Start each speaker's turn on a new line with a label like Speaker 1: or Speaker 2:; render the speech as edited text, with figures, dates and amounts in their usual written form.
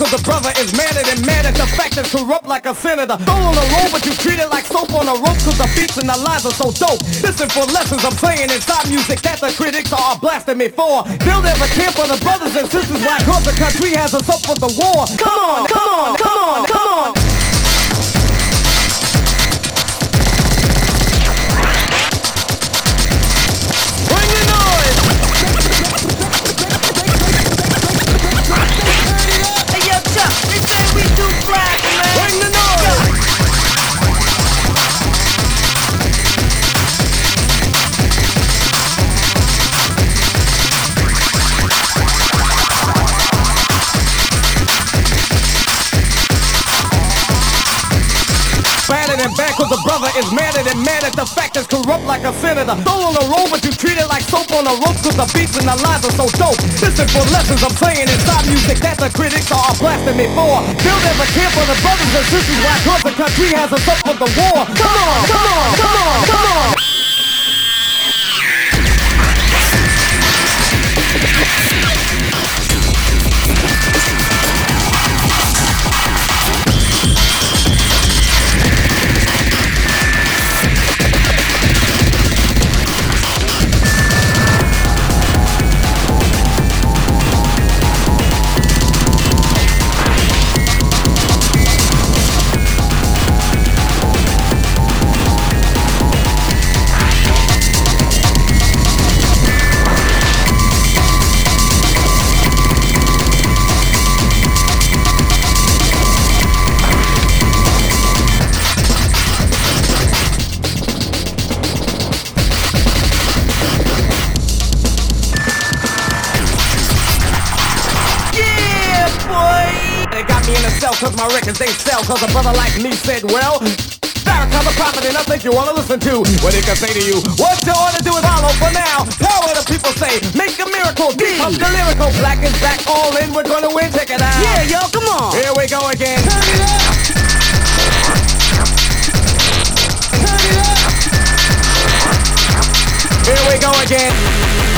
Speaker 1: cause the brother is madder than mad at the fact that corrupt like a senator. Throw on the road, but you treat it like soap on a rope, cause the beats and the lines are so dope. Listen for lessons I'm saying inside music that the critics are blasting me for. Build ever care for the brothers and sisters, why cause the country has us up for the war. Come on, come on, come on, come on. Bring the noise!
Speaker 2: Hey yo, Chuck, they say we do flash, man.
Speaker 1: Bring the noise! Badder than bad cause the brother is madder than mad at the fact that's corrupt like a senator. Throw on the road but you treat it like soap on a rope, cause the beats and the lines are so dope. Listen for lessons I'm saying inside music that the critics are blasting me for. Build ever care for the brothers and sisters, why cause the country has us up for the war. Come on, come on, come on, come on. Cause my records they sell, cause a brother like me said, well, Farrakhan's a prophet and I think you wanna listen to what he can say to you. What you ought to do is follow for now. Power the people say, make a miracle, deep up the lyrical. Black is back, all in, we're gonna win, check it out.
Speaker 2: Yeah, yo, come on.
Speaker 1: Here we go again.
Speaker 2: Turn it up. Turn it up.
Speaker 1: Here we go again.